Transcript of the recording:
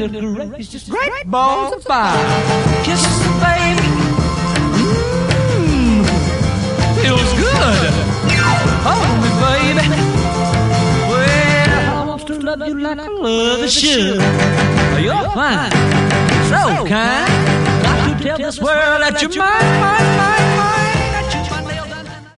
goodness gracious, great balls of fire. Kisses, baby. Feels good. Hold me, baby. Well, I want to love you like I love a should. You're fine, so kind. Got to tell this world that you're mine, mine, mine.